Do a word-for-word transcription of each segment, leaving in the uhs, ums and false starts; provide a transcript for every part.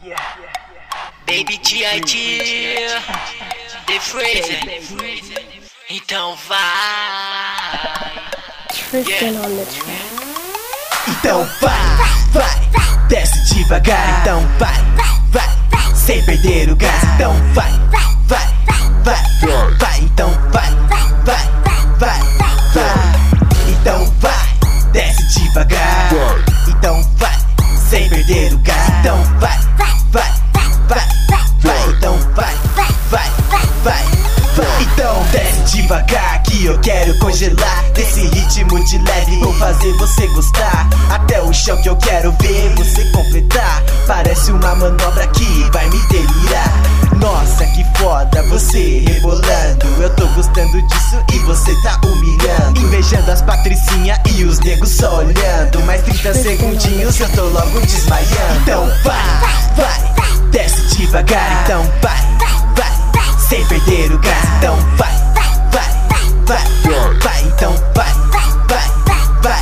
Baby T I T, The Fraser. Então vai. Tristan on the track. Então vai, vai, desce devagar. Então vai, vai, sem perder o gás. Então vai, vai, vai, vai. Então vai, vai, vai, vai. Então vai, desce devagar. Então vai, sem perder o gás. Então vai, vai, vai, vai. Então vai, vai, vai, vai. Então desce devagar que eu quero congelar. Desse ritmo de leve vou fazer você gostar. Até o chão que eu quero ver você completar. Parece uma manobra que vai me delirar. Nossa, que foda você rebolando. Eu tô gostando disso e você tá humilhando. Invejando as patricinhas e os negros só olhando. Mais trinta segundinhos eu tô logo desmaiando. Então vai, vai, desce devagar. Então vai, vai, sem perder o gás. Então vai, vai, vai, vai. Então vai, vai, vai,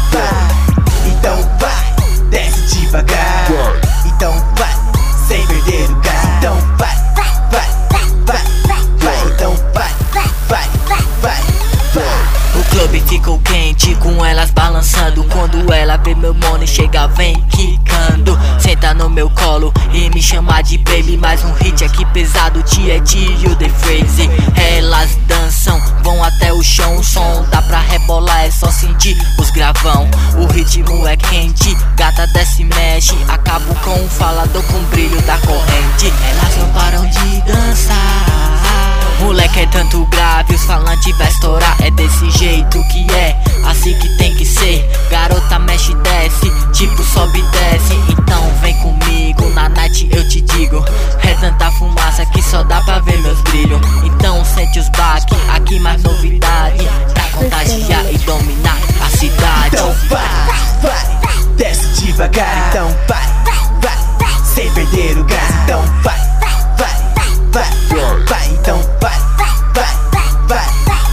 vai. Então vai, desce devagar. Então vai, sem perder o gás. Então vai, vai, vai, vai. Então vai, vai, vai, vai. O clube ficou quente com elas balançando. Quando ela vê meu money chega vem quicando. Senta no meu colo e me chama de baby. Mais um hit aqui pesado, T I T e o The Fraser. Elas dançam, vão até o chão. O som dá pra rebolar, é só sentir os gravão. O ritmo é quente, gata desce e mexe. Acabo com um falador com brilho da corrente. Elas não param de dançar. Moleque é tanto grave, os falantes vai estourar. É desse jeito que é, assim que tem que ser. Garota mexe e desce, tipo sobe e desce. Então vem comigo, na night eu te digo. É tanta fumaça que só dá pra ver meus brilhos. Então sente os baques, aqui mais novidade. Pra contagiar e dominar a cidade. Então vai, vai, desce devagar. Então vai, vai, sem perder o gás. Então vai, vai, vai, vai. Então vai, vai, vai,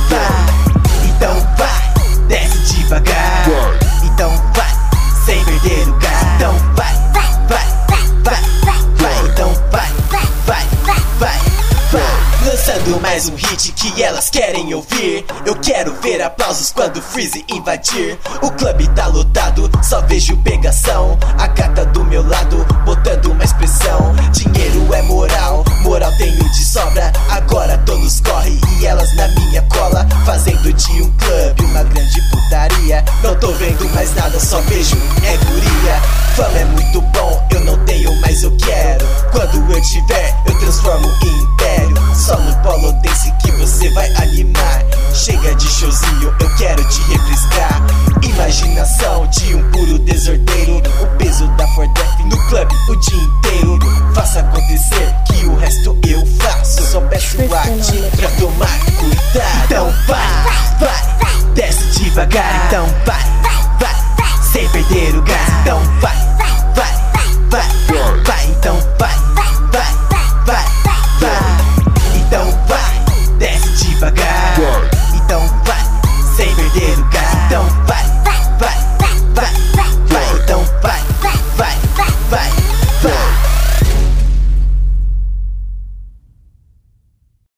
vai. Então vai, desce devagar. Então vai, sem perder o gás. Então vai, vai, vai, vai. Então vai, vai, vai, vai. Lançando mais um hit que elas querem ouvir. Eu quero ver aplausos quando o Freeze invadir. O clube tá lotado, só vejo pegação. A gata do meu lado, botando uma expressão. Dinheiro é moral, moral tenho de sobra. Agora todos correm e elas na minha cola. Fazendo de um clube uma grande putaria. Não tô vendo mais nada, só vejo é guria. Fama é muito bom, eu não tenho, mas eu quero. Quando eu tiver, eu transformo em império. Só no polo dance que você vai animar. Chega de showzinho, eu quero te refrescar. Imaginação de um puro desordeiro. O peso da For Death no clube o dia inteiro. Faça acontecer que o resto eu faço. Só peço a ti pra tomar cuidado. Então vai, vai, desce devagar. Então vai, vai, sem perder o gás. Então vai,